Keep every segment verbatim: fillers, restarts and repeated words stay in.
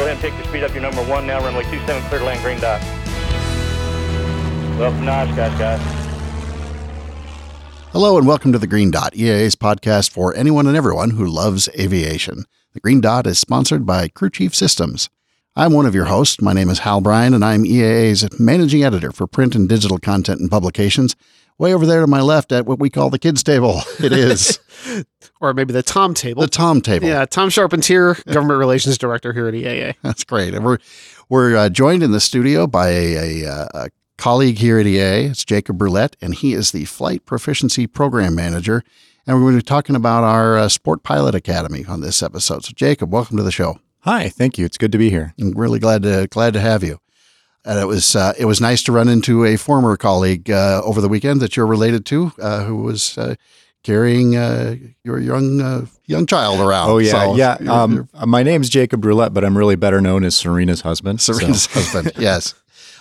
ahead and take your speed up. Your number one now, runway two seven, clear to land, green dot. Welcome to Oshkosh, guys. Hello and welcome to the Green Dot, E A A's podcast for anyone and everyone who loves aviation. The Green Dot is sponsored by Crew Chief Systems. I'm one of your hosts. My name is Hal Bryan, and I'm E A A's managing editor for print and digital content and publications. Way over there to my left at what we call the kids' table, it is. Or maybe the Tom table. The Tom table. Yeah, Tom Charpentier, Government Relations Director here at E A A. That's great. And we're we're uh, joined in the studio by a, a, a colleague here at E A A. It's Jacob Brulette, and he is the Flight Proficiency Program Manager. And we're going to be talking about our uh, Sport Pilot Academy on this episode. So, Jacob, welcome to the show. Hi, thank you. It's good to be here. I'm really glad to glad to have you. And it was uh, it was nice to run into a former colleague uh, over the weekend that you're related to, uh, who was uh, carrying uh, your young uh, young child around. Oh yeah, so yeah. You're, um, you're, my name's Jacob Brulette, but I'm really better known as Serena's husband. Serena's so. husband. Yes,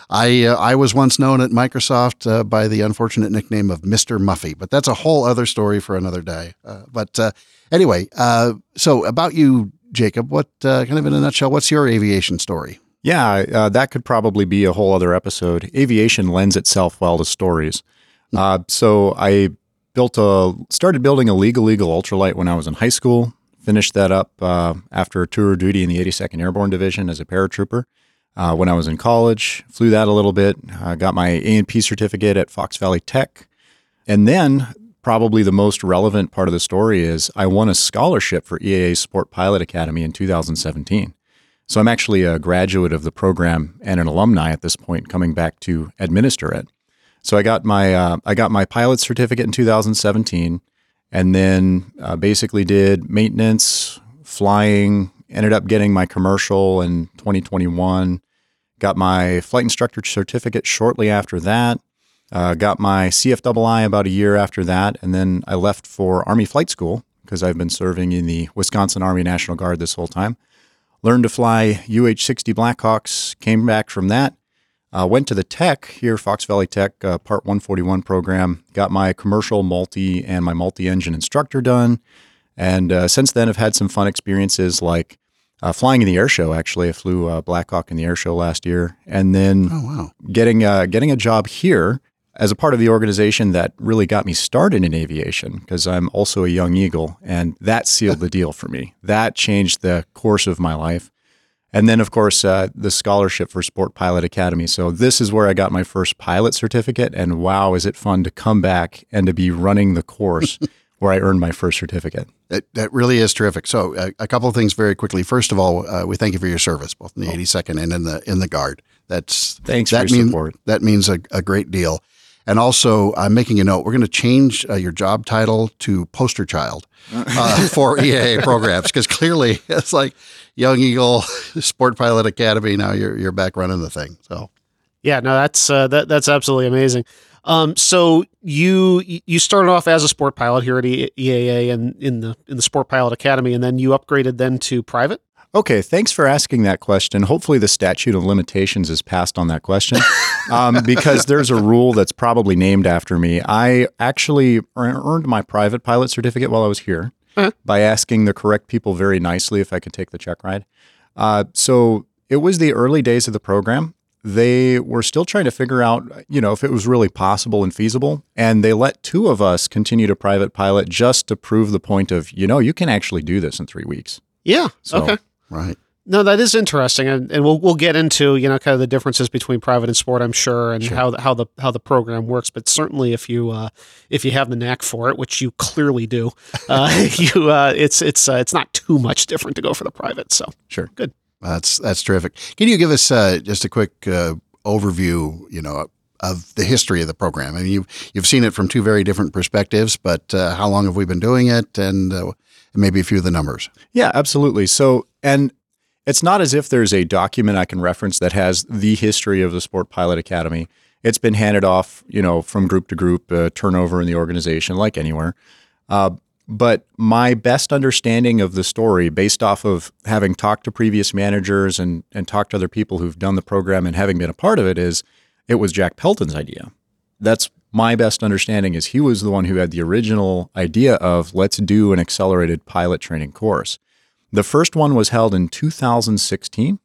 I uh, I was once known at Microsoft uh, by the unfortunate nickname of Mister Muffy, but that's a whole other story for another day. Uh, but uh, anyway, uh, so about you, Jacob. What uh, kind of in a nutshell? What's your aviation story? Yeah, uh, that could probably be a whole other episode. Aviation lends itself well to stories. Uh, so I built a, started building a Legal Legal Ultralight when I was in high school, finished that up uh, after tour duty in the eighty-second Airborne Division as a paratrooper. Uh, when I was in college, flew that a little bit, uh, got my A and P certificate at Fox Valley Tech. And then probably the most relevant part of the story is I won a scholarship for E A A's Sport Pilot Academy in two thousand seventeen. So I'm actually a graduate of the program and an alumni at this point, coming back to administer it. So I got my uh, I got my pilot certificate in two thousand seventeen, and then uh, basically did maintenance, flying. Ended up getting my commercial in twenty twenty-one. Got my flight instructor certificate shortly after that. Uh, got my C F I I about a year after that, and then I left for Army Flight School because I've been serving in the Wisconsin Army National Guard this whole time. Learned to fly U H sixty Blackhawks, came back from that, uh, went to the Tech here, Fox Valley Tech, uh, Part one forty-one program, got my commercial multi and my multi-engine instructor done, and uh, since then I've had some fun experiences like uh, flying in the air show. Actually, I flew uh, Blackhawk in the air show last year, and then oh, wow. getting uh, getting a job here as a part of the organization that really got me started in aviation, because I'm also a young Eagle, and that sealed the deal for me. That changed the course of my life. And then, of course, uh, the scholarship for Sport Pilot Academy. So this is where I got my first pilot certificate, and wow, is it fun to come back and to be running the course where I earned my first certificate. That, that really is terrific. So uh, a couple of things very quickly. First of all, uh, we thank you for your service, both in the oh. eighty-second and in the in the Guard. That's Thanks that for your mean, support. That means a, a great deal. And also, I'm making a note. We're going to change uh, your job title to poster child uh, for E A A programs, because clearly it's like Young Eagle, Sport Pilot Academy. Now you're you're back running the thing. So, yeah, no, that's uh, that that's absolutely amazing. Um, so you you started off as a sport pilot here at E A A and in the in the Sport Pilot Academy, and then you upgraded then to private. Okay, thanks for asking that question. Hopefully the statute of limitations is passed on that question, um, because there's a rule that's probably named after me. I actually earned my private pilot certificate while I was here uh-huh. by asking the correct people very nicely if I could take the check ride. Uh, so it was the early days of the program. They were still trying to figure out, you know, if it was really possible and feasible. And they let two of us continue to private pilot just to prove the point of, you know, you can actually do this in three weeks. Yeah. So, okay. Right. No, that is interesting, and, and we'll we'll get into, you know, kind of the differences between private and sport, I'm sure, and sure. how the, how the how the program works. But certainly, if you uh, if you have the knack for it, which you clearly do, uh, you uh, it's it's uh, it's not too much different to go for the private. So sure, good. That's that's terrific. Can you give us uh, just a quick uh, overview, you know, of the history of the program? I mean, you've you've seen it from two very different perspectives, but uh, how long have we been doing it, and uh, maybe a few of the numbers? Yeah, absolutely. So, and it's not as if there's a document I can reference that has the history of the Sport Pilot Academy. It's been handed off, you know, from group to group, uh, turnover in the organization, like anywhere. Uh, but my best understanding of the story, based off of having talked to previous managers and and talked to other people who've done the program and having been a part of it, is it was Jack Pelton's idea. That's my best understanding, is he was the one who had the original idea of let's do an accelerated pilot training course. The first one was held in two thousand sixteen.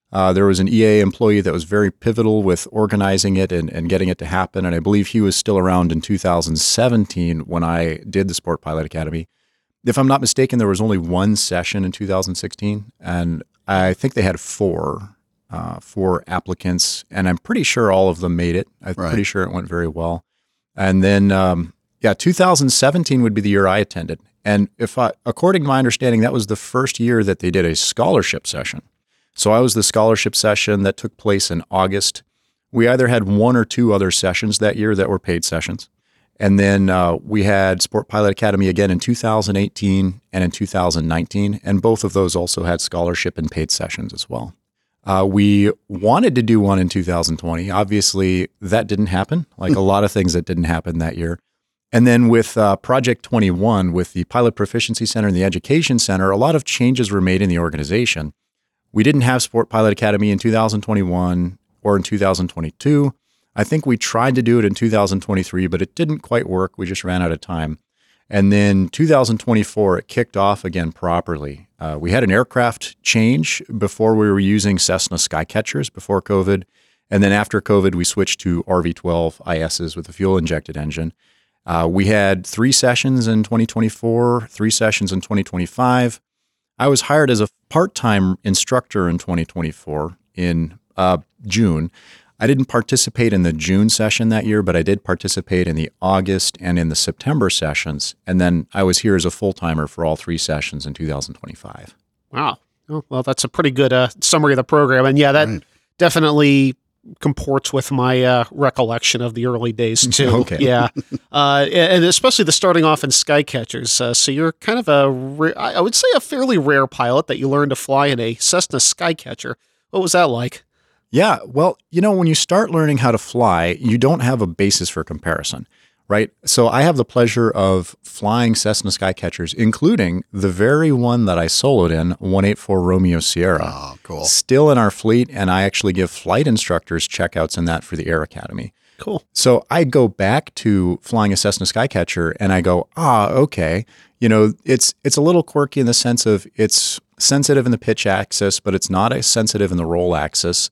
Uh, there was an E A employee that was very pivotal with organizing it and, and getting it to happen. And I believe he was still around in two thousand seventeen when I did the Sport Pilot Academy. If I'm not mistaken, there was only one session in two thousand sixteen, and I think they had four, uh, four applicants, and I'm pretty sure all of them made it. I'm Right. pretty sure it went very well. And then, um, yeah, two thousand seventeen would be the year I attended. And if I, according to my understanding, that was the first year that they did a scholarship session. So I was the scholarship session that took place in August. We either had one or two other sessions that year that were paid sessions. And then uh, we had Sport Pilot Academy again in two thousand eighteen and in two thousand nineteen. And both of those also had scholarship and paid sessions as well. Uh, we wanted to do one in two thousand twenty. Obviously, that didn't happen, like a lot of things that didn't happen that year. And then with uh, Project twenty-one, with the Pilot Proficiency Center and the Education Center, a lot of changes were made in the organization. We didn't have Sport Pilot Academy in two thousand twenty-one or in two thousand twenty-two. I think we tried to do it in two thousand twenty-three, but it didn't quite work. We just ran out of time. And then two thousand twenty-four, it kicked off again properly. Uh, we had an aircraft change before we were using Cessna Skycatchers before COVID. And then after COVID, we switched to R V twelve I Ss with a fuel-injected engine. Uh, we had three sessions in twenty twenty-four, three sessions in twenty twenty-five. I was hired as a part-time instructor in twenty twenty-four in uh, June. I didn't participate in the June session that year, but I did participate in the August and in the September sessions. And then I was here as a full-timer for all three sessions in two thousand twenty-five. Wow. Oh, well, that's a pretty good uh, summary of the program. And yeah, that Right. definitely comports with my uh, recollection of the early days too. Okay. Yeah. Uh, and especially the starting off in Skycatchers. Uh, so you're kind of a, ra- I would say a fairly rare pilot that you learned to fly in a Cessna Skycatcher. What was that like? Yeah, well, you know, when you start learning how to fly, you don't have a basis for comparison, right? So I have the pleasure of flying Cessna Skycatchers, including the very one that I soloed in, one eighty-four Romeo Sierra. Oh, cool. Still in our fleet, and I actually give flight instructors checkouts in that for the Air Academy. Cool. So I go back to flying a Cessna Skycatcher and I go, ah, okay. You know, it's it's a little quirky in the sense of it's sensitive in the pitch axis, but it's not as sensitive in the roll axis.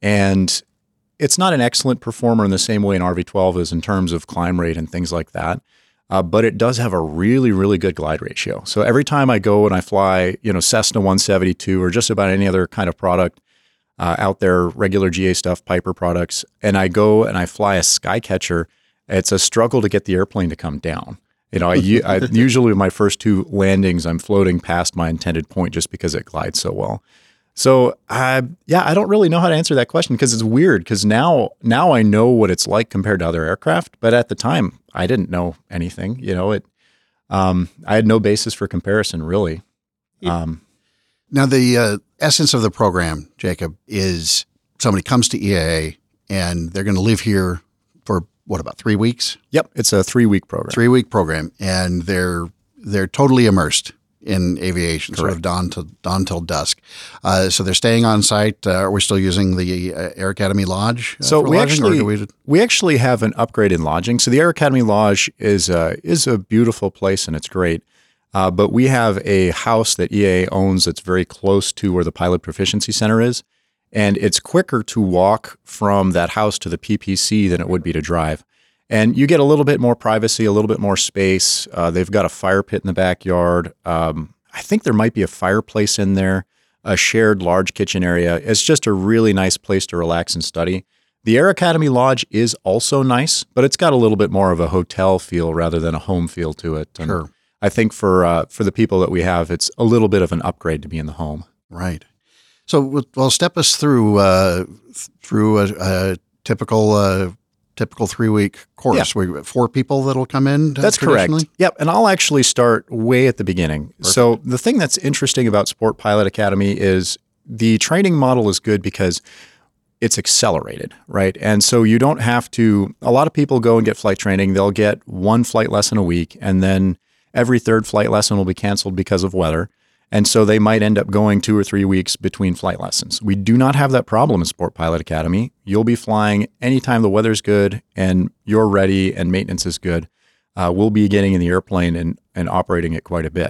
And it's not an excellent performer in the same way an R V twelve is in terms of climb rate and things like that. Uh, but it does have a really, really good glide ratio. So every time I go and I fly, you know, Cessna one seventy-two or just about any other kind of product uh, out there, regular G A stuff, Piper products, and I go and I fly a Skycatcher, it's a struggle to get the airplane to come down. You know, I, I usually my first two landings, I'm floating past my intended point just because it glides so well. So, uh, yeah, I don't really know how to answer that question because it's weird because now, now I know what it's like compared to other aircraft. But at the time, I didn't know anything. You know, it. Um, I had no basis for comparison, really. Um, Now, the uh, essence of the program, Jacob, is somebody comes to E A A and they're going to live here for what, about three weeks? yep, it's a three-week program. Three week program, and they're they're totally immersed in aviation, sort of dawn to dawn till dusk. Uh, so they're staying on site. Uh, are we still using the uh, Air Academy Lodge? Uh, So for we lodging, or actually do we, we actually have an upgraded lodging. So the Air Academy Lodge is a, is a beautiful place and it's great. Uh, but we have a house that E A A owns that's very close to where the Pilot Proficiency Center is. And it's quicker to walk from that house to the P P C than it would be to drive. And you get a little bit more privacy, a little bit more space. Uh, they've got a fire pit in the backyard. Um, I think there might be a fireplace in there, a shared large kitchen area. It's just a really nice place to relax and study. The Air Academy Lodge is also nice, but it's got a little bit more of a hotel feel rather than a home feel to it. And Sure. I think for uh, for the people that we have, it's a little bit of an upgrade to be in the home. right? So, well, step us through uh, through a, a typical uh, typical three week course. We four people that'll come in. Uh, That's correct. traditionally? Yep. And I'll actually start way at the beginning. So the thing that's interesting about Sport Pilot Academy is the training model is good because it's accelerated, right? And so you don't have to, a lot of people go and get flight training. They'll get one flight lesson a week, and then every third flight lesson will be canceled because of weather. And so they might end up going two or three weeks between flight lessons. We do not have that problem in Sport Pilot Academy. You'll be flying anytime the weather's good and you're ready and maintenance is good. Uh, we'll be getting in the airplane and, and operating it quite a bit.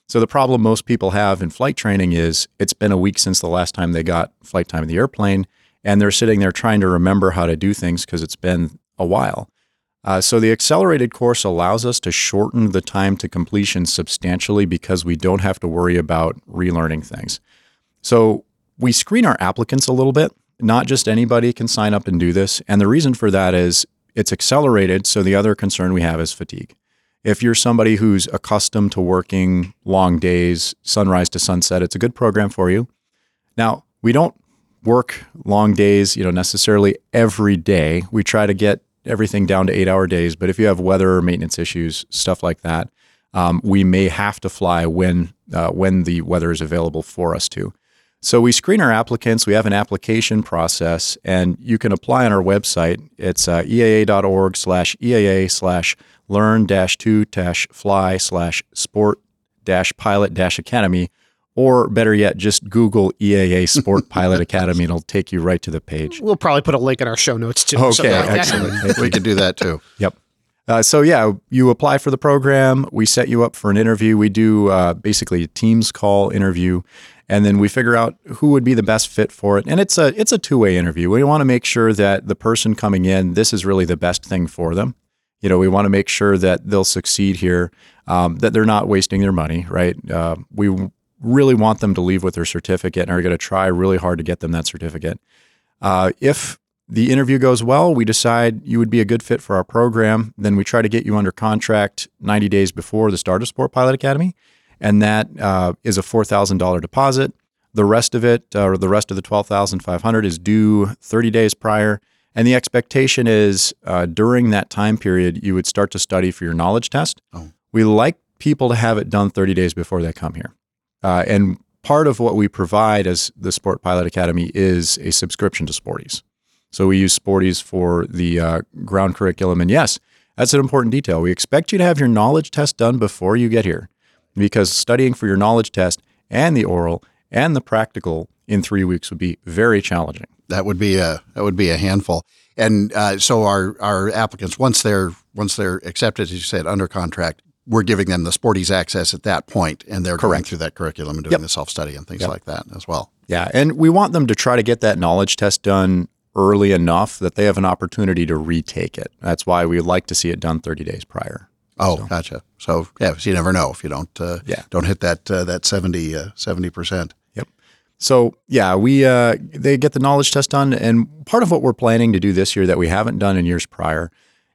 So the problem most people have in flight training is it's been a week since the last time they got flight time in the airplane, and they're sitting there trying to remember how to do things because it's been a while. Uh, so the accelerated course allows us to shorten the time to completion substantially because we don't have to worry about relearning things. So we screen our applicants a little bit. Not just anybody can sign up and do this. And the reason for that is it's accelerated. So the other concern we have is fatigue. If you're somebody who's accustomed to working long days, sunrise to sunset, it's a good program for you. Now, we don't work long days, you know, necessarily every day. We try to get everything down to eight hour days. But if you have weather or maintenance issues, stuff like that, um, we may have to fly when, uh, when the weather is available for us to. So we screen our applicants. We have an application process, and you can apply on our website. It's uh, eaa.org slash eaa slash learn dash to dash fly slash sport dash pilot dash academy, or better yet, just Google E A A Sport Pilot Academy, and it'll take you right to the page. We'll probably put a link in our show notes too. Okay, like excellent. We could do that too. Yep. Uh, so yeah, you apply for the program. We set you up for an interview. We do uh, basically a Teams call interview. And then we figure out who would be the best fit for it. And it's a it's a two-way interview. We want to make sure that the person coming in, this is really the best thing for them. You know, we want to make sure that they'll succeed here, um, that they're not wasting their money, right? Uh, we really want them to leave with their certificate and are going to try really hard to get them that certificate. Uh, if the interview goes well, we decide you would be a good fit for our program, then we try to get you under contract ninety days before the start of Sport Pilot Academy. And that uh, is a four thousand dollars deposit. The rest of it, uh, or the rest of the twelve thousand five hundred dollars is due thirty days prior. And the expectation is uh, during that time period, you would start to study for your knowledge test. Oh. We like people to have it done thirty days before they come here. Uh, and part of what we provide as the Sport Pilot Academy is a subscription to Sporties. So we use Sporties for the uh, ground curriculum. And yes, that's an important detail. We expect you to have your knowledge test done before you get here, because studying for your knowledge test and the oral and the practical in three weeks would be very challenging. That would be a that would be a handful. And uh, so our our applicants, once they're once they're accepted, as you said, under contract, we're giving them the Sporties access at that point, and they're going Correct. through that curriculum and doing Yep. the self-study and things Yep. like that as well. Yeah, and we want them to try to get that knowledge test done early enough that they have an opportunity to retake it. That's why we like to see it done thirty days prior. Oh, So- gotcha. So yeah, so you never know if you don't uh, Yeah. don't hit that uh, that seventy uh, seventy percent. Yep. So yeah, we uh, they get the knowledge test done, and part of what we're planning to do this year that we haven't done in years prior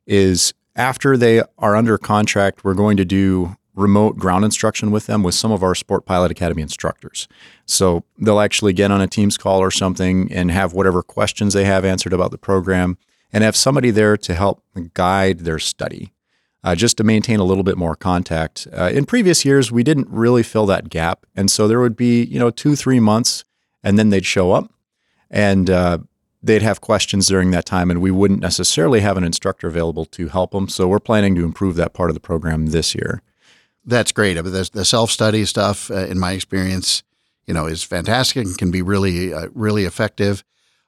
is after they are under contract, we're going to do remote ground instruction with them with some of our Sport Pilot Academy instructors. So they'll actually get on a Teams call or something and have whatever questions they have answered about the program, and have somebody there to help guide their study. Uh, just to maintain a little bit more contact. Uh, in previous years, we didn't really fill that gap. And so there would be, you know, two, three months, and then they'd show up, and uh, they'd have questions during that time, and we wouldn't necessarily have an instructor available to help them. So we're planning to improve that part of the program this year. That's great. I mean, the, the self-study stuff, uh, in my experience, you know, is fantastic and can be really, uh, really effective.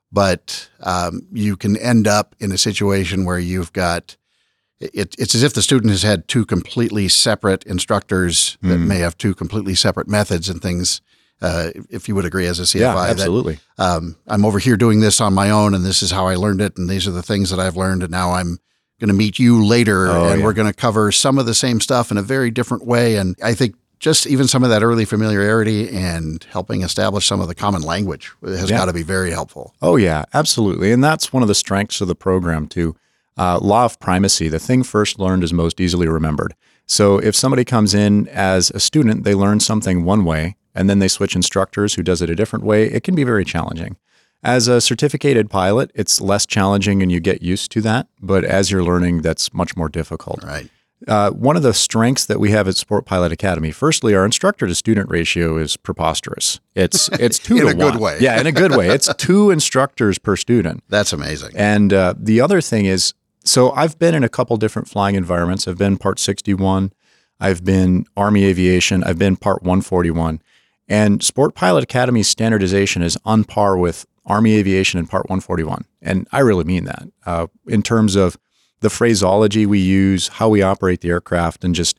But um, you can end up in a situation where you've got It, it's as if the student has had two completely separate instructors that Mm. may have two completely separate methods and things. Uh, if you would agree as a C F I, Yeah, absolutely. That, um, I'm over here doing this on my own, and this is how I learned it, and these are the things that I've learned, and now I'm going to meet you later, Oh, and yeah. we're going to cover some of the same stuff in a very different way. And I think just even some of that early familiarity and helping establish some of the common language has Yeah. got to be very helpful. Oh, yeah, absolutely. And that's one of the strengths of the program, too. Uh, law of primacy, the thing first learned is most easily remembered. So if somebody comes in as a student, they learn something one way, and then they switch instructors who does it a different way, it can be very challenging. As a certificated pilot, it's less challenging and you get used to that. But as you're learning, that's much more difficult. Right. Uh, one of the strengths that we have at Sport Pilot Academy, firstly, our instructor to student ratio is preposterous. It's it's two In to a good one. way. Yeah, in a good way. It's two instructors per student. That's amazing. And uh, the other thing is, so I've been in a couple different flying environments. I've been Part sixty-one, I've been Army Aviation, I've been Part one forty-one. And Sport Pilot Academy's standardization is on par with Army Aviation and Part one forty-one. And I really mean that uh, in terms of the phraseology we use, how we operate the aircraft, and just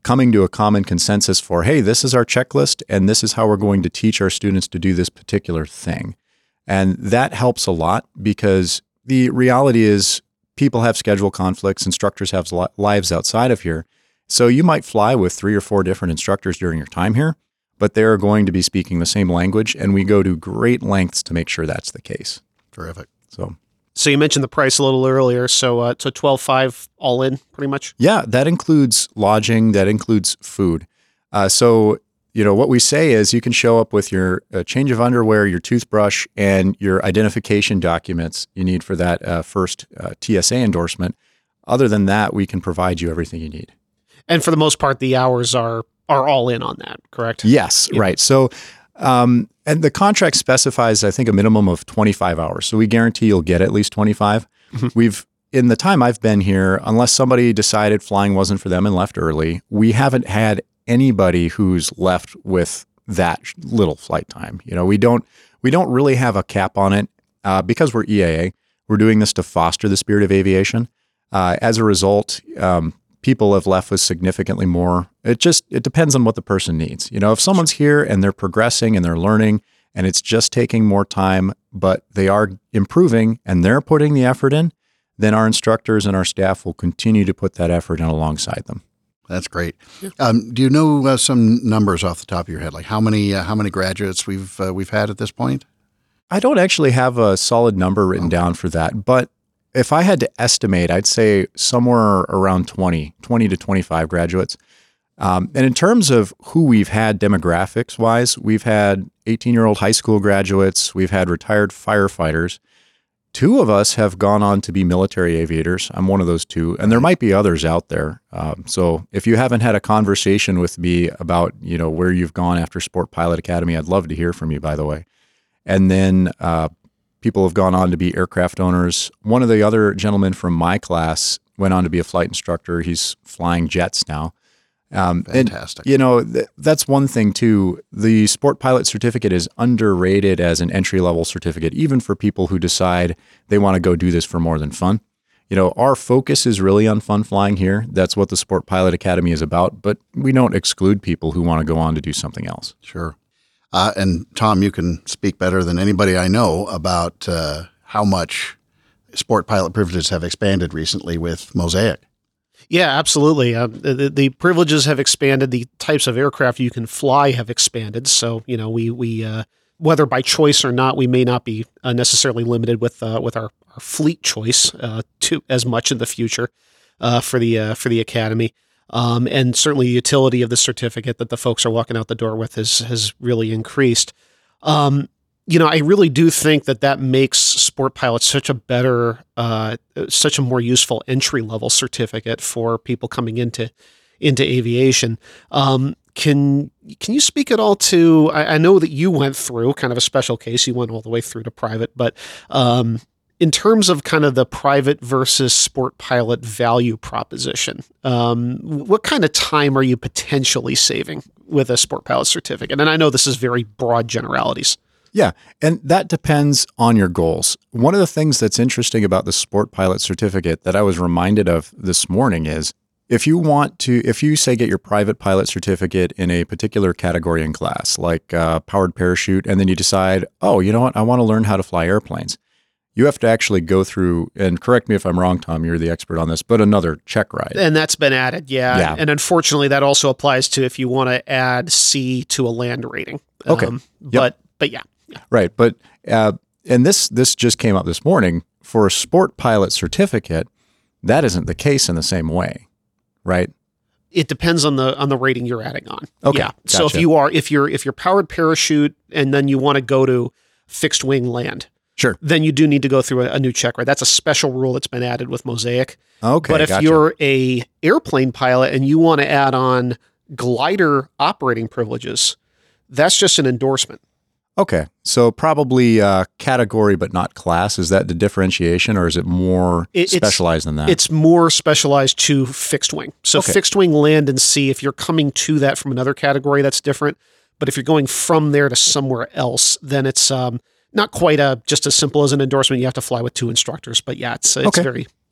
coming to a common consensus for, hey, this is our checklist and this is how we're going to teach our students to do this particular thing. And that helps a lot because the reality is people have schedule conflicts, instructors have li- lives outside of here. So you might fly with three or four different instructors during your time here, but they're going to be speaking the same language, and we go to great lengths to make sure that's the case. Terrific. So, So you mentioned the price a little earlier. So uh, so twelve five all in, pretty much. yeah, that includes lodging, that includes food. Uh, so, you know, what we say is you can show up with your uh, change of underwear, your toothbrush, and your identification documents you need for that uh, first uh, T S A endorsement. Other than that, we can provide you everything you need. And for the most part, the hours are are all in on that, correct? Yes, Yeah. right. So, um, and the contract specifies, I think, a minimum of twenty-five hours. So we guarantee you'll get at least twenty-five. Mhm. We've, in the time I've been here, unless somebody decided flying wasn't for them and left early, we haven't had anybody who's left with that sh- little flight time. You know, we don't, we don't really have a cap on it uh, because we're E A A. We're doing this to foster the spirit of aviation. Uh, as a result, um, people have left with significantly more. It just, it depends on what the person needs. You know, if someone's here and they're progressing and they're learning and it's just taking more time, but they are improving and they're putting the effort in, then our instructors and our staff will continue to put that effort in alongside them. That's great. Um, do you know uh, some numbers off the top of your head, like how many uh, how many graduates we've uh, we've had at this point? I don't actually have a solid number written Okay. down for that, but if I had to estimate, I'd say somewhere around twenty, twenty to twenty-five graduates. Um, and in terms of who we've had demographics wise, we've had eighteen-year-old high school graduates, we've had retired firefighters. Two of us have gone on to be military aviators. I'm one of those two, and there might be others out there. Um, so if you haven't had a conversation with me about, you know, where you've gone after Sport Pilot Academy, I'd love to hear from you, by the way. And then uh, people have gone on to be aircraft owners. One of the other gentlemen from my class went on to be a flight instructor. He's flying jets now. Um, Fantastic. And, you know, th- that's one thing too. The Sport Pilot certificate is underrated as an entry-level certificate, even for people who decide they want to go do this for more than fun. You know, our focus is really on fun flying here. That's what the Sport Pilot Academy is about, but we don't exclude people who want to go on to do something else. Sure. Uh, and Tom, you can speak better than anybody I know about uh, how much sport pilot privileges have expanded recently with Mosaic. Yeah, absolutely. Uh, the, the privileges have expanded. The types of aircraft you can fly have expanded. So, you know, we we uh, whether by choice or not, we may not be uh, necessarily limited with uh, with our, our fleet choice uh, to as much in the future uh, for the uh, for the academy. Um, and certainly the utility of the certificate that the folks are walking out the door with has has really increased. Um, you know, I really do think that that makes Sport Pilot such a better, uh, such a more useful entry level certificate for people coming into into aviation. Um, can can you speak at all to? I, I know that you went through kind of a special case. You went all the way through to private, but um, in terms of kind of the private versus Sport Pilot value proposition, um, what kind of time are you potentially saving with a Sport Pilot certificate? And I know this is very broad generalities. Yeah, and that depends on your goals. One of the things that's interesting about the Sport Pilot certificate that I was reminded of this morning is if you want to, if you say get your private pilot certificate in a particular category and class, like uh, powered parachute, and then you decide, oh, you know what, I want to learn how to fly airplanes. You have to actually go through, and correct me if I'm wrong, Tom, you're the expert on this, but another check ride. And that's been added, yeah. Yeah. And unfortunately, that also applies to if you want to add C to a land rating. Okay. Um, Yep. But but yeah. Right. But, uh, and this, this just came up this morning for a sport pilot certificate. That isn't the case in the same way. Right. It depends on the on the rating you're adding on. Okay, Yeah. So if gotcha. you are if you're if you're powered parachute and then you want to go to fixed wing land, Sure. then you do need to go through a, a new check ride. That's a special rule that's been added with Mosaic. Okay. But if gotcha. you're a airplane pilot and you want to add on glider operating privileges, that's just an endorsement. Okay. So probably uh, category, but not class. Is that the differentiation, or is it more It- it's- specialized than that? It's more specialized to fixed wing. So Okay. fixed wing land and sea, if you're coming to that from another category, that's different. But if you're going from there to somewhere else, then it's um, not quite a, just as simple as an endorsement. You have to fly with two instructors. But yeah, it's, it's Okay. very,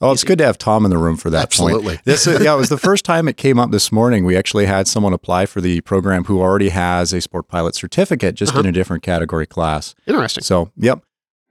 Oh, it's good to have Tom in the room for that Absolutely. point. This, yeah, it was the first time it came up this morning. We actually had someone apply for the program who already has a sport pilot certificate, just Uh-huh. in a different category class. Interesting. So, yep.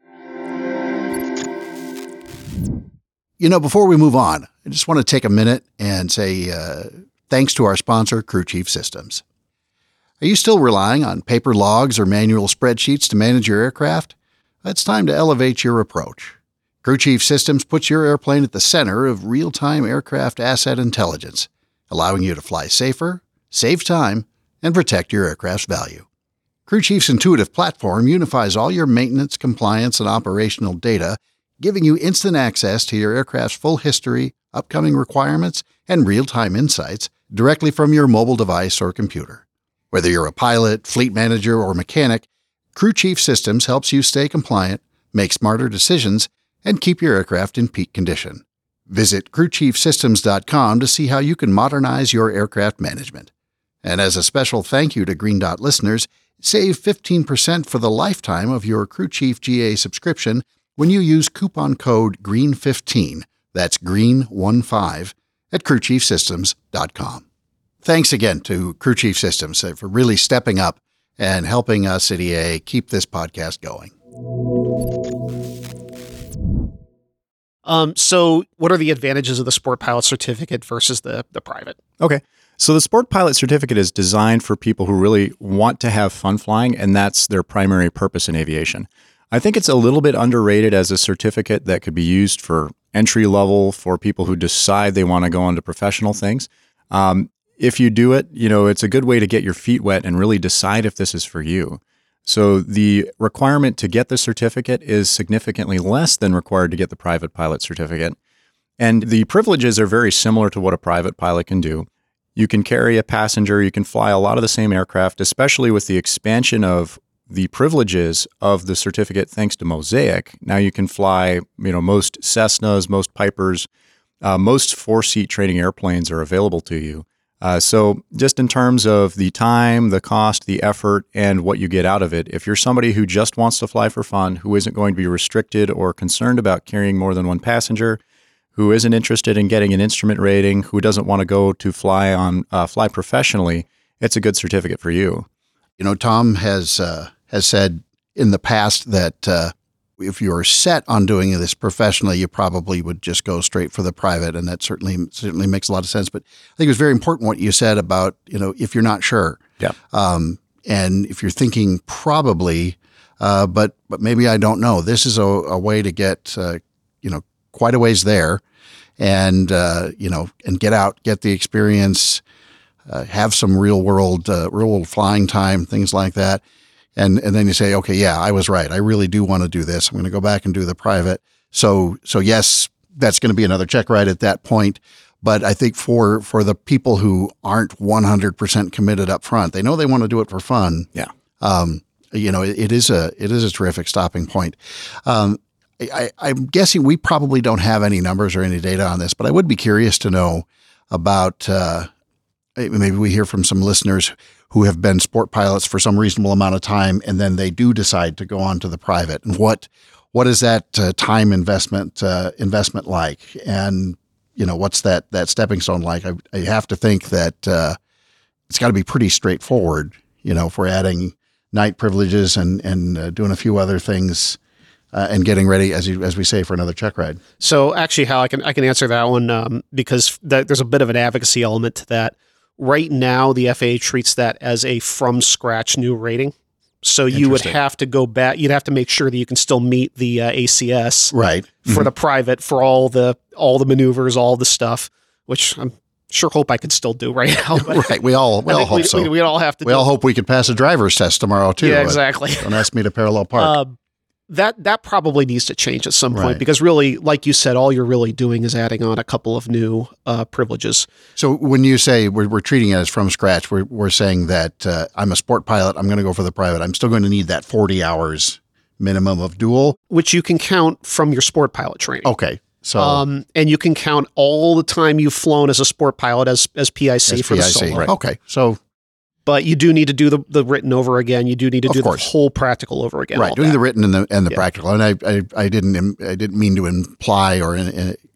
You know, before we move on, I just want to take a minute and say uh, thanks to our sponsor, Crew Chief Systems. Are you still relying on paper logs or manual spreadsheets to manage your aircraft? It's time to elevate your approach. Crew Chief Systems puts your airplane at the center of real-time aircraft asset intelligence, allowing you to fly safer, save time, and protect your aircraft's value. Crew Chief's intuitive platform unifies all your maintenance, compliance, and operational data, giving you instant access to your aircraft's full history, upcoming requirements, and real-time insights directly from your mobile device or computer. Whether you're a pilot, fleet manager, or mechanic, Crew Chief Systems helps you stay compliant, make smarter decisions, and keep your aircraft in peak condition. Visit crew chief systems dot com to see how you can modernize your aircraft management. And as a special thank you to Green Dot listeners, save fifteen percent for the lifetime of your Crew Chief G A subscription when you use coupon code green fifteen, that's green fifteen, at crew chief systems dot com. Thanks again to Crew Chief Systems for really stepping up and helping us at E A A keep this podcast going. Um, so what are the advantages of the Sport Pilot Certificate versus the, the private? Okay. So the Sport Pilot Certificate is designed for people who really want to have fun flying, and that's their primary purpose in aviation. I think it's a little bit underrated as a certificate that could be used for entry level, for people who decide they want to go into professional things. Um, if you do it, you know, it's a good way to get your feet wet and really decide if this is for you. So the requirement to get the certificate is significantly less than required to get the private pilot certificate. And the privileges are very similar to what a private pilot can do. You can carry a passenger, you can fly a lot of the same aircraft, especially with the expansion of the privileges of the certificate thanks to Mosaic. Now you can fly, you know, most Cessnas, most Pipers, uh, most four-seat training airplanes are available to you. Uh, so just in terms of the time, the cost, the effort, and what you get out of it, if you're somebody who just wants to fly for fun, who isn't going to be restricted or concerned about carrying more than one passenger, who isn't interested in getting an instrument rating, who doesn't want to go to fly on uh, fly professionally, it's a good certificate for you. You know, Tom has uh, has said in the past that uh, if you're set on doing this professionally, you probably would just go straight for the private, and that certainly certainly makes a lot of sense. But I think it was very important what you said about, you know, if you're not sure, Yeah. um, and if you're thinking probably, uh, but but maybe I don't know. This is a, a way to get uh, you know quite a ways there, and uh, you know, and get out, get the experience, uh, have some real world uh, real world flying time, things like that. And and then you say, okay, yeah, I was right. I really do want to do this. I'm going to go back and do the private. So so yes, that's going to be another check ride at that point. But I think for for the people who aren't one hundred percent committed up front, they know they want to do it for fun. Yeah. Um, you know, it, it is a it is a terrific stopping point. Um, I, I'm guessing we probably don't have any numbers or any data on this, but I would be curious to know about. Uh, maybe we hear from some listeners who have been sport pilots for some reasonable amount of time, and then they do decide to go on to the private. And what what is that uh, time investment uh, investment like? And you know, what's that that stepping stone like? I, I have to think that uh, it's got to be pretty straightforward. You know, for adding night privileges and and uh, doing a few other things. Uh, and getting ready, as you as we say, for another check ride. So actually, Hal, I can I can answer that one um, because that, there's a bit of an advocacy element to that. Right now, the F A A treats that as a from scratch new rating. So you would have to go back. You'd have to make sure that you can still meet the uh, A C S right for mm-hmm. the private for all the all the maneuvers, all the stuff, which I'm sure hope I could still do right now. But right, we all we all hope we, so. We, we all have to. We do all it. hope we could pass a driver's test tomorrow too. Yeah, exactly. Don't ask me to parallel park. Uh, That that probably needs to change at some point Right. because really, like you said, all you're really doing is adding on a couple of new uh, privileges. So when you say we're, we're treating it as from scratch, we're, we're saying that uh, I'm a sport pilot, I'm going to go for the private. I'm still going to need that forty hours minimum of dual. Which you can count from your sport pilot training. Okay. So Um, and you can count all the time you've flown as a sport pilot as as P I C as for P I the C. solo. Right. Okay. So But you do need to do the, the written over again. You do need to Of do course. the whole practical over again. right, all doing that. the written and the and the Yeah. practical. And I, I I didn't I didn't mean to imply or in, in,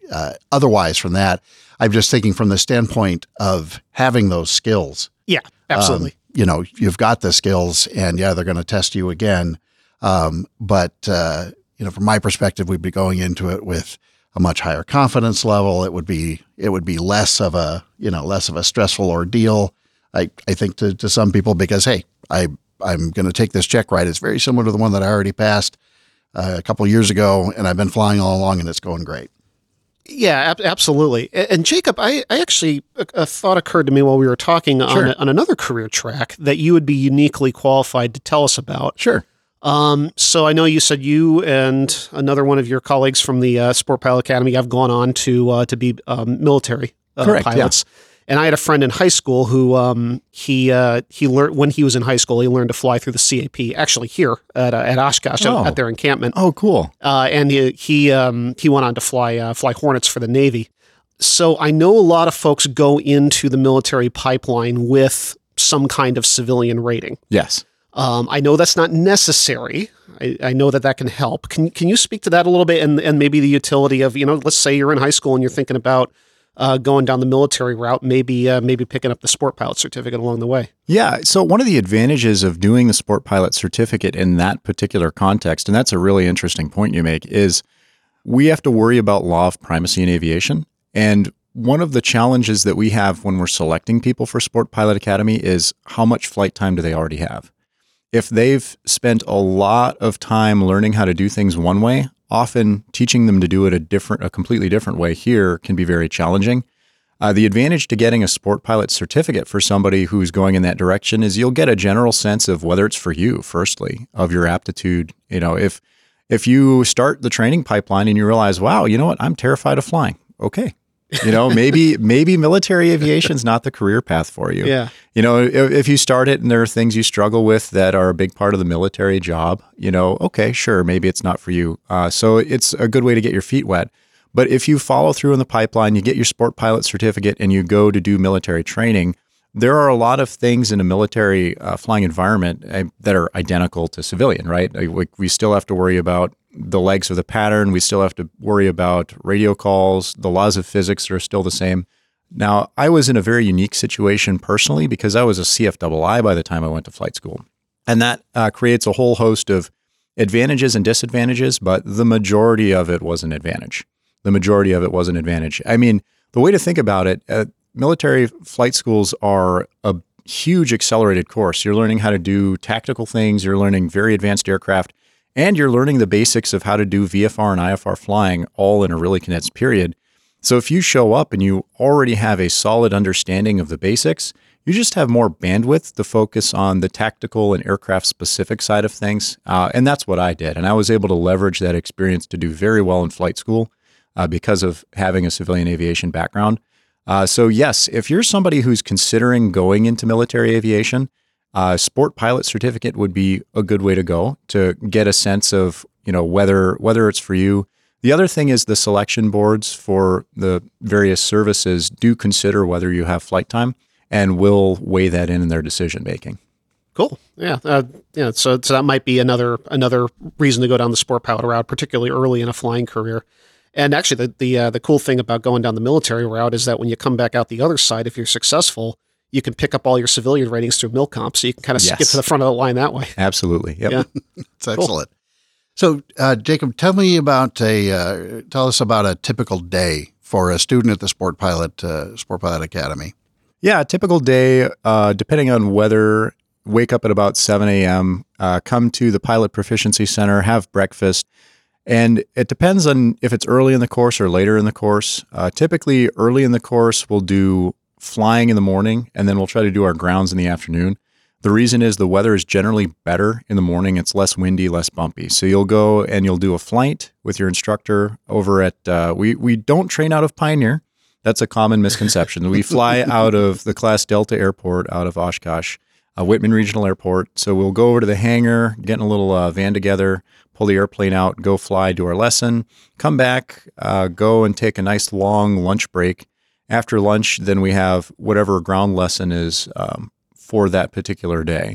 uh, otherwise from that, I'm just thinking from the standpoint of having those skills. Yeah, absolutely. Um, you know, you've got the skills, and yeah, they're going to test you again. Um, but uh, you know, from my perspective, we'd be going into it with a much higher confidence level. It would be it would be less of a you know less of a stressful ordeal. I, I think to, to some people, because hey, I I'm going to take this check ride. It's very similar to the one that I already passed uh, a couple of years ago, and I've been flying all along, and it's going great. Yeah, ab- absolutely. And, and Jacob, I, I actually a, a thought occurred to me while we were talking on Sure. a, on another career track that you would be uniquely qualified to tell us about. Sure. Um, so I know you said you and another one of your colleagues from the uh, Sport Pilot Academy have gone on to uh, to be um, military uh, Correct, pilots. And I had a friend in high school who um, he uh, he learned when he was in high school. He learned to fly through the C A P, actually here at uh, at Oshkosh Oh. at, at their encampment. Oh, cool. Uh, and he he, um, he went on to fly uh, fly Hornets for the Navy. So I know a lot of folks go into the military pipeline with some kind of civilian rating. Yes. Um, I know that's not necessary. I, I know that that can help. Can can you speak to that a little bit, and and maybe the utility of, you know, let's say you're in high school and you're thinking about uh, going down the military route, maybe uh, maybe picking up the sport pilot certificate along the way. Yeah. So one of the advantages of doing the sport pilot certificate in that particular context, and that's a really interesting point you make, is we have to worry about law of primacy in aviation. And one of the challenges that we have when we're selecting people for Sport Pilot Academy is how much flight time do they already have? If they've spent a lot of time learning how to do things one way, often teaching them to do it a different, a completely different way here can be very challenging. Uh, the advantage to getting a sport pilot certificate for somebody who's going in that direction is you'll get a general sense of whether it's for you, firstly, of your aptitude. You know, if if you start the training pipeline and you realize, wow, you know what, I'm terrified of flying. Okay. You know, maybe maybe military aviation is not the career path for you. Yeah. You know, if, if you start it and there are things you struggle with that are a big part of the military job, you know, okay, sure, maybe it's not for you. Uh, so it's a good way to get your feet wet. But if you follow through in the pipeline, you get your sport pilot certificate and you go to do military training, there are a lot of things in a military uh, flying environment uh, that are identical to civilian, right? Uh, We, we still have to worry about the legs of the pattern. We still have to worry about radio calls. The laws of physics are still the same. Now, I was in a very unique situation personally because I was a C F I I by the time I went to flight school. And that uh, creates a whole host of advantages and disadvantages, but the majority of it was an advantage. The majority of it was an advantage. I mean, the way to think about it, uh, military flight schools are a huge accelerated course. You're learning how to do tactical things. You're learning very advanced aircraft. And you're learning the basics of how to do V F R and I F R flying all in a really condensed period. So if you show up and you already have a solid understanding of the basics, you just have more bandwidth to focus on the tactical and aircraft specific side of things. Uh, and that's what I did. And I was able to leverage that experience to do very well in flight school uh, because of having a civilian aviation background. Uh, so yes, if you're somebody who's considering going into military aviation, Uh, sport pilot certificate would be a good way to go to get a sense of, you know, whether whether it's for you. The other thing is the selection boards for the various services do consider whether you have flight time and will weigh that in in their decision making. Cool. Yeah. Uh, yeah. So, so that might be another another reason to go down the sport pilot route, particularly early in a flying career. And actually, the the uh, the cool thing about going down the military route is that when you come back out the other side, if you're successful, you can pick up all your civilian ratings through MilComp, so you can kind of Yes. skip to the front of the line that way. Absolutely. Yep. Yeah. It's excellent. So, uh, Jacob, tell me about a uh, tell us about a typical day for a student at the Sport Pilot uh, Sport Pilot Academy. Yeah, a typical day, uh, depending on weather, wake up at about seven a.m., uh, come to the Pilot Proficiency Center, have breakfast. And it depends on if it's early in the course or later in the course. Uh, typically, early in the course, we'll do flying in the morning, and then we'll try to do our grounds in the afternoon. The reason is the weather is generally better in the morning. It's less windy, less bumpy. So you'll go and you'll do a flight with your instructor over at, uh, we, we don't train out of Pioneer. That's a common misconception. We fly out of the Class Delta Airport out of Oshkosh, uh, Whitman Regional Airport. So we'll go over to the hangar, get in a little uh, van together, pull the airplane out, go fly, do our lesson, come back, uh, go and take a nice long lunch break. After lunch, then we have whatever ground lesson is um, for that particular day.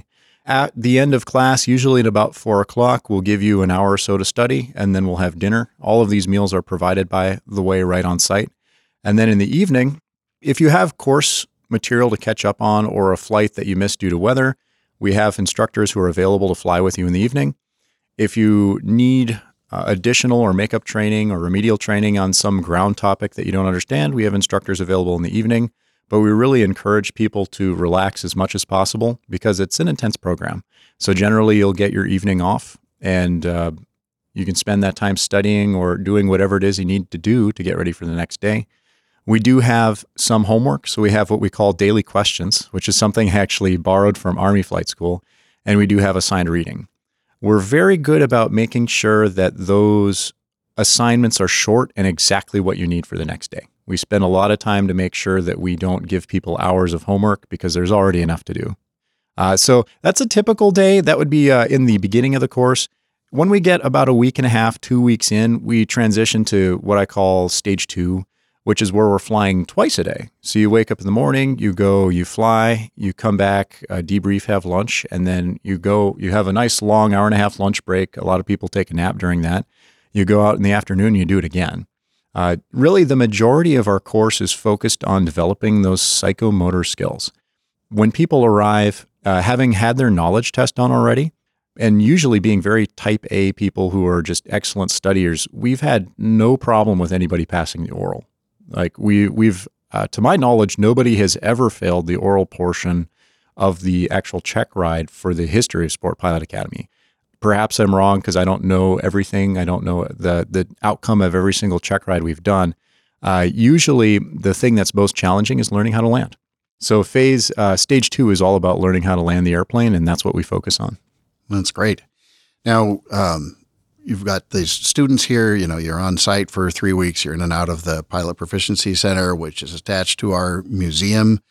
at the end of class, usually at about four o'clock, we'll give you an hour or so to study, and then we'll have dinner. All of these meals are provided by the way right on site. And then in the evening, if you have course material to catch up on or a flight that you missed due to weather, we have instructors who are available to fly with you in the evening. If you need uh, additional or makeup training or remedial training on some ground topic that you don't understand, we have instructors available in the evening. But we really encourage people to relax as much as possible because it's an intense program. So generally, you'll get your evening off, and uh, you can spend that time studying or doing whatever it is you need to do to get ready for the next day. We do have some homework. So we have what we call daily questions, which is something I actually borrowed from Army Flight School. And we do have assigned reading. We're very good about making sure that those assignments are short and exactly what you need for the next day. We spend a lot of time to make sure that we don't give people hours of homework because there's already enough to do. Uh, so that's a typical day. That would be uh, in the beginning of the course. When we get about a week and a half, two weeks in, we transition to what I call stage two, which is where we're flying twice a day. So you wake up in the morning, you go, you fly, you come back, uh, debrief, have lunch, and then you go, you have a nice long hour and a half lunch break. A lot of people take a nap during that. You go out in the afternoon, and you do it again. Uh, really, the majority of our course is focused on developing those psychomotor skills. When people arrive, uh, having had their knowledge test done already, and usually being very type A people who are just excellent studiers, we've had no problem with anybody passing the oral. Like we, we've, uh, to my knowledge, nobody has ever failed the oral portion of the actual check ride for the history of Sport Pilot Academy. Perhaps I'm wrong because I don't know everything. I don't know the the outcome of every single check ride we've done. Uh, usually, the thing that's most challenging is learning how to land. So phase uh, stage two is all about learning how to land the airplane, and that's what we focus on. That's great. Now, um, you've got these students here. You know, you're on site for three weeks. You're in and out of the Pilot Proficiency Center, which is attached to our museum.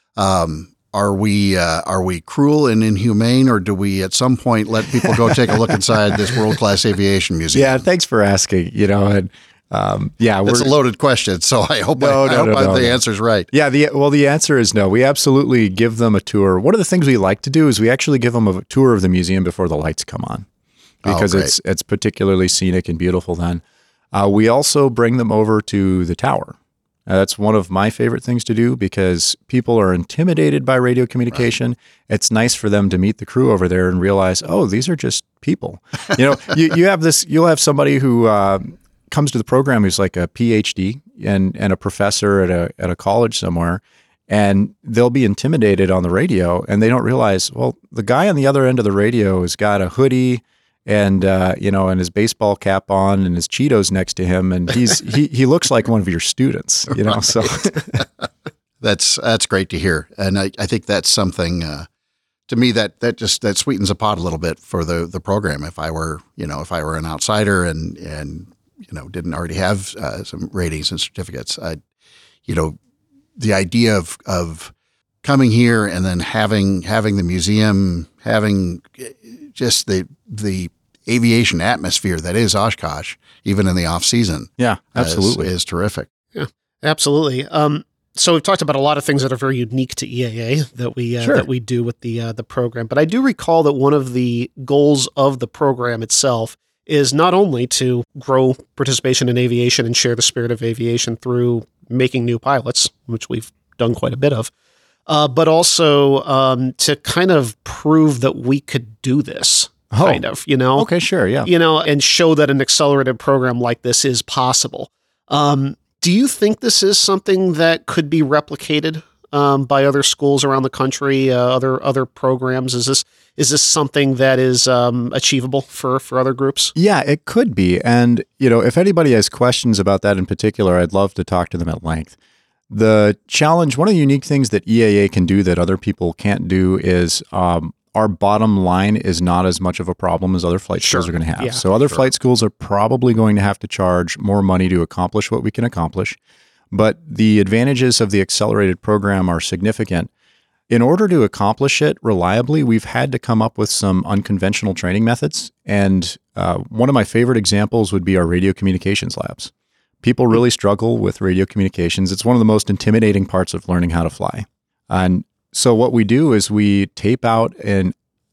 Um, Are we uh, are we cruel and inhumane, or do we at some point let people go take a look inside this world-class aviation museum? Yeah, thanks for asking. You know, and um, yeah, it's a loaded question, so I hope no, I, no, I hope no, I, no, the no. answer's right. Yeah, the well, the answer is no. We absolutely give them a tour. One of the things we like to do is we actually give them a tour of the museum before the lights come on, because oh, it's it's particularly scenic and beautiful then. Uh, we also bring them over to the tower. Uh, that's one of my favorite things to do because people are intimidated by radio communication. Right. It's nice for them to meet the crew over there and realize, oh, these are just people. You know, you, you have this, you'll have somebody who uh, comes to the program who's like a P H D and, and a professor at a, at a college somewhere, and they'll be intimidated on the radio and they don't realize, well, the guy on the other end of the radio has got a hoodie and, uh, you know, and his baseball cap on and his Cheetos next to him. And he's, he, he looks like one of your students, you know, right. so that's, that's great to hear. And I, I think that's something, uh, to me that, that just, that sweetens the pot a little bit for the, the program. If I were, you know, if I were an outsider and, and, you know, didn't already have uh, some ratings and certificates, I, you know, the idea of, of coming here and then having, having the museum, having just the, the, aviation atmosphere that is Oshkosh, even in the off season. Yeah, absolutely. Is, is terrific. Yeah, absolutely. Um, so we've talked about a lot of things that are very unique to E A A that we uh, sure. that we do with the uh, the program. But I do recall that one of the goals of the program itself is not only to grow participation in aviation and share the spirit of aviation through making new pilots, which we've done quite a bit of, uh, but also um, to kind of prove that we could do this. Oh, kind of, you know? Okay, sure, yeah. You know, and show that an accelerated program like this is possible. Um, do you think this is something that could be replicated um, by other schools around the country, uh, other other programs? Is this is this something that is um, achievable for, for other groups? Yeah, it could be. And, you know, if anybody has questions about that in particular, I'd love to talk to them at length. The challenge, one of the unique things that E A A can do that other people can't do is um, our bottom line is not as much of a problem as other flight Sure. schools are going to have. Yeah, so other sure. flight schools are probably going to have to charge more money to accomplish what we can accomplish. But the advantages of the accelerated program are significant. In order to accomplish it reliably, we've had to come up with some unconventional training methods. And uh, one of my favorite examples would be our radio communications labs. People really struggle with radio communications. It's one of the most intimidating parts of learning how to fly. And so what we do is we tape out an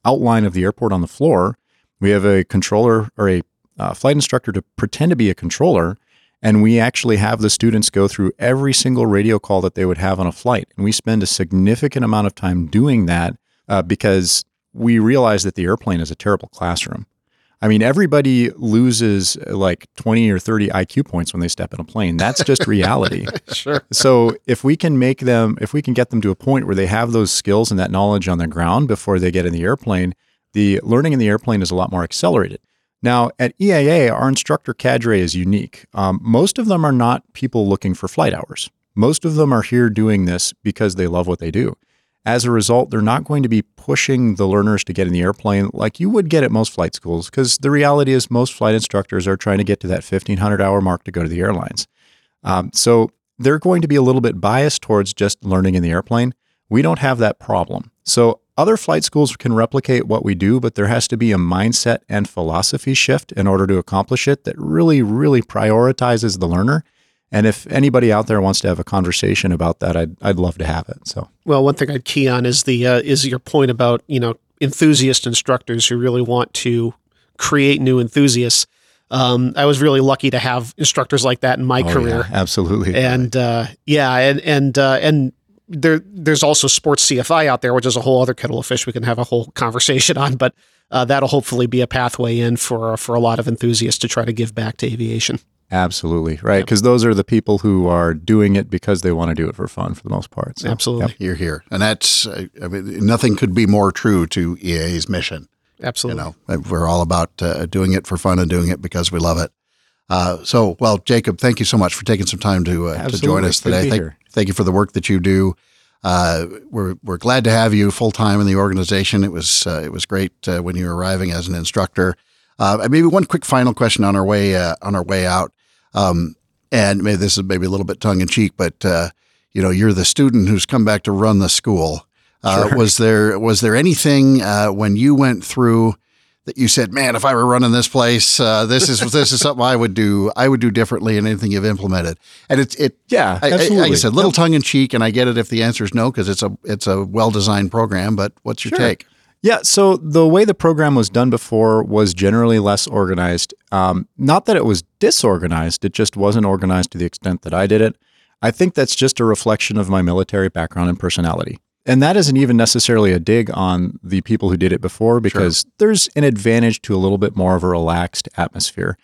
outline of the airport on the floor. We have a controller or a uh, flight instructor to pretend to be a controller, and we actually have the students go through every single radio call that they would have on a flight. And we spend a significant amount of time doing that uh, because we realize that the airplane is a terrible classroom. I mean, everybody loses like twenty or thirty I Q points when they step in a plane. That's just reality. Sure. So if we can make them, if we can get them to a point where they have those skills and that knowledge on the ground before they get in the airplane, the learning in the airplane is a lot more accelerated. Now, at E A A, our instructor cadre is unique. Um, most of them are not people looking for flight hours. Most of them are here doing this because they love what they do. As a result, they're not going to be pushing the learners to get in the airplane like you would get at most flight schools, because the reality is most flight instructors are trying to get to that fifteen hundred hour mark to go to the airlines. Um, so they're going to be a little bit biased towards just learning in the airplane. We don't have that problem. So other flight schools can replicate what we do, but there has to be a mindset and philosophy shift in order to accomplish it that really, really prioritizes the learner. And if anybody out there wants to have a conversation about that, I'd I'd love to have it. So, well, one thing I'd key on is the uh, is your point about, you know, enthusiast instructors who really want to create new enthusiasts. Um, I was really lucky to have instructors like that in my oh, career. Yeah, absolutely. And uh, yeah, and and uh, and there there's also sports C F I out there, which is a whole other kettle of fish we can have a whole conversation on. But uh, that'll hopefully be a pathway in for for a lot of enthusiasts to try to give back to aviation. Absolutely, right? Because yep. those are the people who are doing it because they want to do it for fun for the most part. So, absolutely. Yep. You're here. And that's, I mean, nothing could be more true to E A A's mission. Absolutely. You know, we're all about uh, doing it for fun and doing it because we love it. Uh, so, well, Jacob, thank you so much for taking some time to uh, to join us today. To thank, thank you for the work that you do. Uh, we're we're glad to have you full time in the organization. It was uh, it was great uh, when you were arriving as an instructor. Uh, maybe one quick final question on our way uh, on our way out. Um, and maybe this is maybe a little bit tongue in cheek, but, uh, you know, you're the student who's come back to run the school. Uh, Sure. was there, was there anything, uh, when you went through that you said, man, if I were running this place, uh, this is, this is something I would do, I would do differently in anything you've implemented. And it's, it, Yeah, I, I, absolutely. like I said, little tongue in cheek, and I get it if the answer is no, because it's a, it's a well-designed program, but what's your Sure. take? Yeah, so the way the program was done before was generally less organized. Um, not that it was disorganized, it just wasn't organized to the extent that I did it. I think that's just a reflection of my military background and personality. And that isn't even necessarily a dig on the people who did it before, because sure. there's an advantage to a little bit more of a relaxed atmosphere.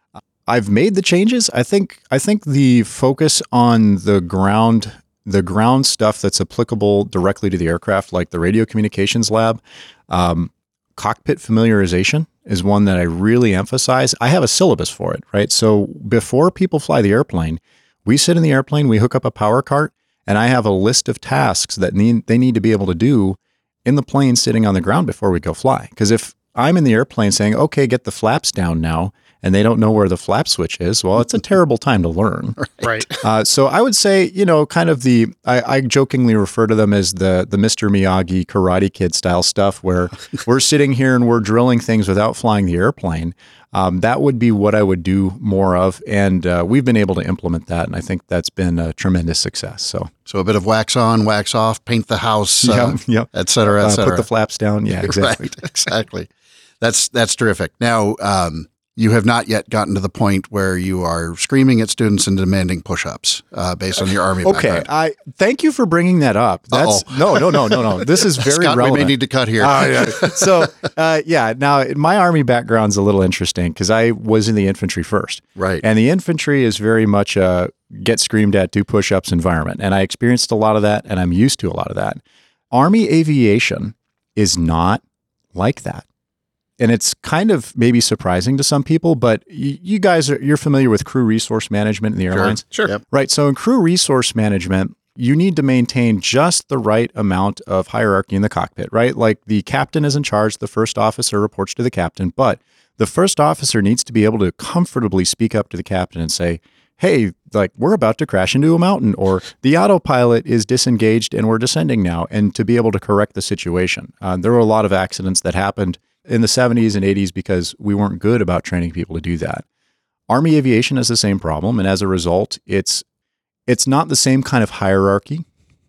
I've made the changes. I think I think the focus on the ground the ground stuff that's applicable directly to the aircraft, like the radio communications lab, um, cockpit familiarization is one that I really emphasize. I have a syllabus for it, right? So before people fly the airplane, we sit in the airplane, we hook up a power cart, and I have a list of tasks that need, they need to be able to do in the plane sitting on the ground before we go fly. Because if I'm in the airplane saying, okay, get the flaps down now, and they don't know where the flap switch is, well, it's a terrible time to learn. Right. Uh, so I would say, you know, kind of the, I, I jokingly refer to them as the the Mister Miyagi Karate Kid style stuff, where we're sitting here and we're drilling things without flying the airplane. Um, that would be what I would do more of. And uh, we've been able to implement that. And I think that's been a tremendous success. So, So a bit of wax on, wax off, paint the house, uh, Yep, yep. et cetera, et uh, cetera. put the flaps down. Yeah, exactly. Right, exactly. That's that's terrific. Now, um, you have not yet gotten to the point where you are screaming at students and demanding push-ups uh, based on your Army Okay, background. I thank you for bringing that up. That's Uh-oh. no, no, no, no, no. This is very Scott, relevant. we may need to cut here. Uh, yeah. So, uh, yeah. Now, my Army background's a little interesting because I was in the infantry first, Right. and the infantry is very much a get screamed at, do push-ups environment, and I experienced a lot of that, and I'm used to a lot of that. Army aviation is not like that. And it's kind of maybe surprising to some people, but y- you guys are, you're familiar with crew resource management in the airlines? Sure. Yep. Right. So in crew resource management, you need to maintain just the right amount of hierarchy in the cockpit, right? Like the captain is in charge, the first officer reports to the captain, but the first officer needs to be able to comfortably speak up to the captain and say, hey, like we're about to crash into a mountain, or the autopilot is disengaged and we're descending now, and to be able to correct the situation. Uh, there were a lot of accidents that happened in the seventies and eighties because we weren't good about training people to do that. Army aviation has the same problem, and as a result, it's it's not the same kind of hierarchy.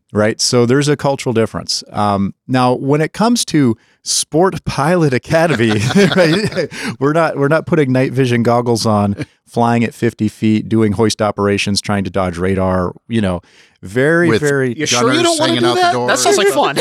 right? So there's a cultural difference. Um, now, when it comes to Sport Pilot Academy, right, we're not we're not putting night vision goggles on, flying at fifty feet, doing hoist operations, trying to dodge radar. You know, very With very. You sure you don't want to do that? That sounds like fun.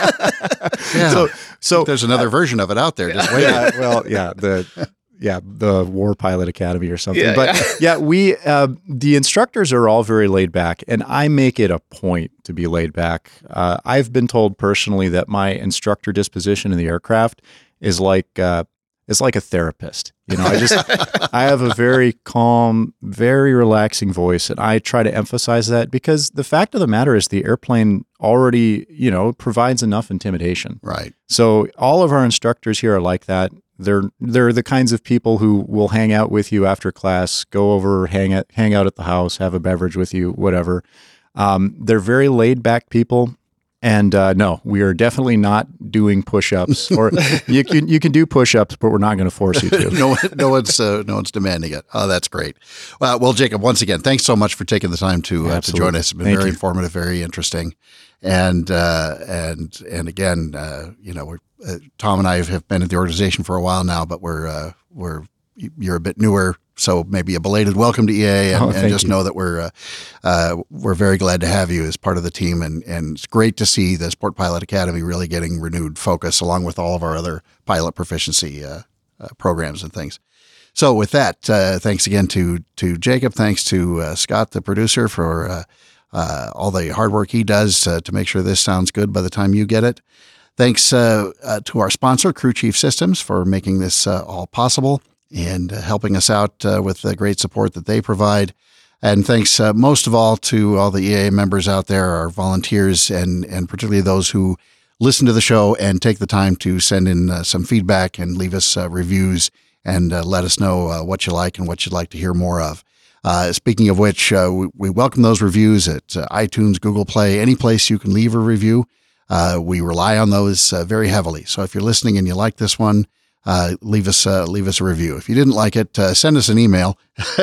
Yeah. So so There's another version of it out there. Just wait. yeah, well, yeah, the yeah, the War Pilot Academy or something. Yeah, but yeah. yeah, we uh, the instructors are all very laid back, and I make it a point to be laid back. Uh, I've been told personally that my instructor disposition in the aircraft is like uh, is like a therapist. You know, I just I have a very calm, very relaxing voice, and I try to emphasize that because the fact of the matter is the airplane already, you know, provides enough intimidation. Right. So all of our instructors here are like that. They're they're the kinds of people who will hang out with you after class, go over, hang out, hang out at the house, have a beverage with you, whatever. Um, they're very laid back people. And uh, no, we are definitely not doing push-ups. Or you can you can do push-ups, but we're not going to force you to. no, no one's uh, no one's demanding it. Oh, that's great. Well, well, Jacob, once again, thanks so much for taking the time to uh, to join us. It's been Thank very you. informative, very interesting, and uh, and and again, uh, you know, we're, uh, Tom and I have been at the organization for a while now, but we're uh, we're you're a bit newer. So maybe a belated welcome to E A A, and, Oh, and thank just you. know that we're uh, uh, we're very glad to have you as part of the team, and, and it's great to see the Sport Pilot Academy really getting renewed focus, along with all of our other pilot proficiency uh, uh, programs and things. So with that, uh, thanks again to to Jacob, thanks to uh, Scott, the producer, for uh, uh, all the hard work he does uh, to make sure this sounds good by the time you get it. Thanks uh, uh, to our sponsor, Crew Chief Systems, for making this uh, all possible and uh, helping us out uh, with the great support that they provide. And thanks uh, most of all to all the E A A members out there, our volunteers, and and particularly those who listen to the show and take the time to send in uh, some feedback and leave us uh, reviews and uh, let us know uh, what you like and what you'd like to hear more of. Uh, speaking of which, uh, we, we welcome those reviews at uh, iTunes, Google Play, any place you can leave a review. Uh, we rely on those uh, very heavily. So if you're listening and you like this one, Uh, leave us uh, leave us a review. If you didn't like it, uh, send us an email.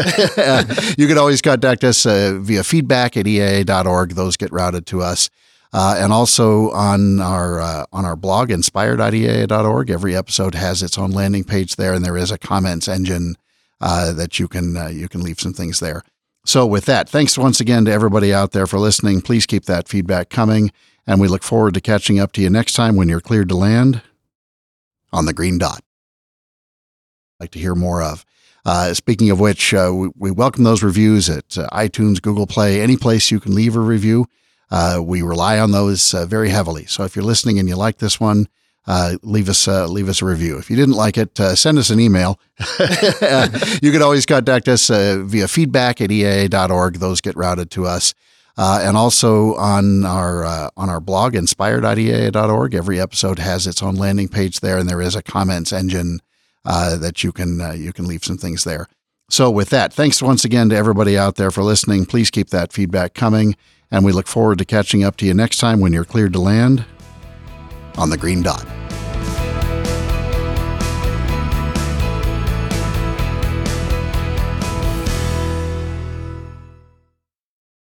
You can always contact us uh, via feedback at E A A dot org. Those get routed to us. Uh, and also on our uh, on our blog, inspire dot E A A dot org. Every episode has its own landing page there, and there is a comments engine uh, that you can uh, you can leave some things there. So with that, thanks once again to everybody out there for listening. Please keep that feedback coming, and we look forward to catching up to you next time when you're cleared to land on the Green Dot. Like to hear more of. Uh, speaking of which, uh, we, we welcome those reviews at uh, iTunes, Google Play, any place you can leave a review. Uh, we rely on those uh, very heavily. So if you're listening and you like this one, uh, leave us uh, leave us a review. If you didn't like it, uh, send us an email. You can always contact us uh, via feedback at E A A dot org. Those get routed to us. Uh, and also on our uh, on our blog, inspire dot E A A dot org. Every episode has its own landing page there, and there is a comments engine Uh, that you can uh, you can leave some things there. So with that, thanks once again to everybody out there for listening. Please keep that feedback coming, and we look forward to catching up to you next time when you're cleared to land on the Green Dot.